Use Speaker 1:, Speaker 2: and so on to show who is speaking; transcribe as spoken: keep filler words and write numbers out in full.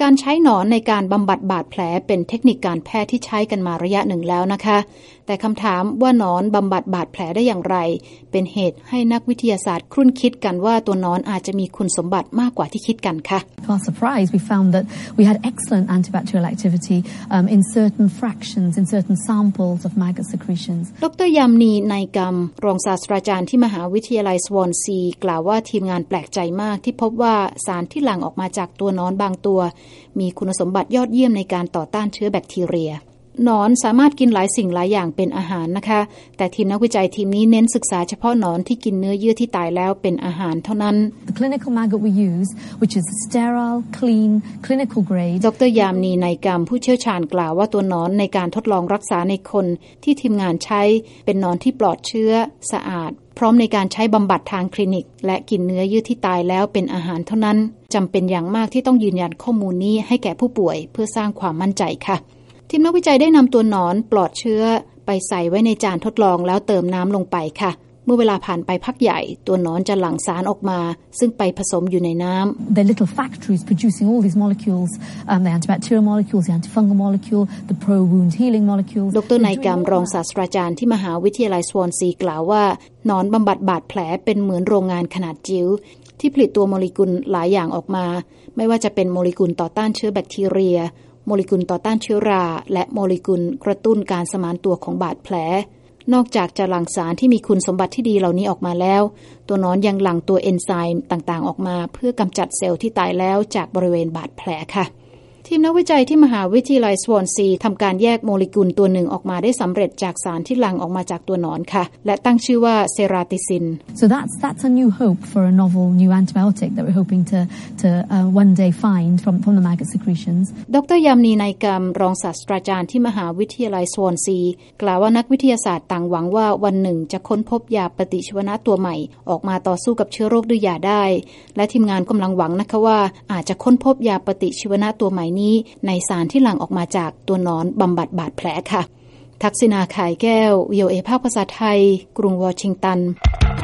Speaker 1: การใช้หนอนในการบำบัดบาดแผลเป็นเทคนิคการแพทย์ที่ใช้กันมาระยะหนึ่งแล้วนะคะแต่คำถามว่าหนอนบำบัดบาดแผลได้อย่างไรเป็นเหตุให้นักวิทยาศาสตร์ครุ่นคิดกันว่าตัวหนอนอาจจะมีคุณสมบัติมากกว่าที่คิดกันค่ะ
Speaker 2: To our surprise, we found that we had excellent antibacterial activity um, in certain fractions, in certain samples of maggot secretions.
Speaker 1: ดร.ยามนีไนกัมรองศาสตราจารย์ที่มหาวิทยาลัยสวอนซีกล่าวว่าทีมงานแปลกใจมากที่พบว่าสารที่หลั่งออกมาจากตัวหนอนบางตัวมีคุณสมบัติยอดเยี่ยมในการต่อต้านเชื้อแบคทีเรียหนอนสามารถกินหลายสิ่งหลายอย่างเป็นอาหารนะคะแต่ทีมนักวิจัยทีมนี้เน้นศึกษาเฉพาะหนอนที่กินเนื้อเยื่อที่ตายแล้วเป็นอาหารเท่านั้น
Speaker 2: The clinical maggot we use, which is sterile, clean, clinical grade.
Speaker 1: ดร.ยามนีไนกัมผู้เชี่ยวชาญกล่าวว่าตัวหนอนในการทดลองรักษาในคนที่ทีมงานใช้เป็นหนอนที่ปลอดเชื้อสะอาดพร้อมในการใช้บำบัดทางคลินิกและกินเนื้อเยื่อที่ตายแล้วเป็นอาหารเท่านั้นจำเป็นอย่างมากที่ต้องยืนยันข้อมูลนี้ให้แก่ผู้ป่วยเพื่อสร้างความมั่นใจค่ะทีมนักวิจัยได้นำตัวหนอนปลอดเชื้อไปใส่ไว้ในจานทดลองแล้วเติมน้ำลงไปค่ะเมื่อเวลาผ่านไปพักใหญ่ตัวหนอนจะหลั่งสารออกมาซึ่งไปผสมอยู่ในน้ำ
Speaker 2: They're little factories producing all these molecules, um, the antibacterial molecules, the antifungal molecule, the pro-wound healing molecules.
Speaker 1: ดร.ไนกัมรองศาสตราจารย์ที่มหาวิทยาลัยสวอนซีกล่าวว่าหนอนบำบัดบาดแผลเป็นเหมือนโรงงานขนาดจิ๋วที่ผลิตตัวโมเลกุลหลายอย่างออกมาไม่ว่าจะเป็นโมเลกุลต่อต้านเชื้อแบคทีเรียโมเลกุลต่อต้านเชื้อราและโมเลกุลกระตุ้นการสมานตัวของบาดแผลนอกจากจะหลั่งสารที่มีคุณสมบัติที่ดีเหล่านี้ออกมาแล้วตัวหนอนยังหลั่งตัวเอนไซม์ต่างๆออกมาเพื่อกำจัดเซลล์ที่ตายแล้วจากบริเวณบาดแผลค่ะทีมนักวิจัยที่มหาวิทยาลัยสวอนซีทำการแยกโมเลกุลตัวหนึ่งออกมาได้สำเร็จจากสารที่หลั่งออกมาจากตัวหนอนค่ะและตั้งชื่อว่าเซราติซิน
Speaker 2: So that's that's a new hope for a novel new antibiotic that we're hoping to to uh, one day find from from the maggot secretions.
Speaker 1: ดร.ยามนีไนกัมรองศาสตราจารย์ที่มหาวิทยาลัยสวอนซีกล่าวว่านักวิทยาศาสตร์ต่างหวังว่าวันหนึ่งจะค้นพบยาปฏิชีวนะตัวใหม่ออกมาต่อสู้กับเชื้อโรคด้วยยาได้และทีมงานกำลังหวังนะคะว่าอาจจะค้นพบยาปฏิชีวนะตัวใหม่นี้ในสารที่หลั่งออกมาจากตัวหนอนบำบัดบาดแผลค่ะทักษิณา ข่ายแก้ว วี โอ เอ ภาคภาษาไทยกรุงวอชิงตัน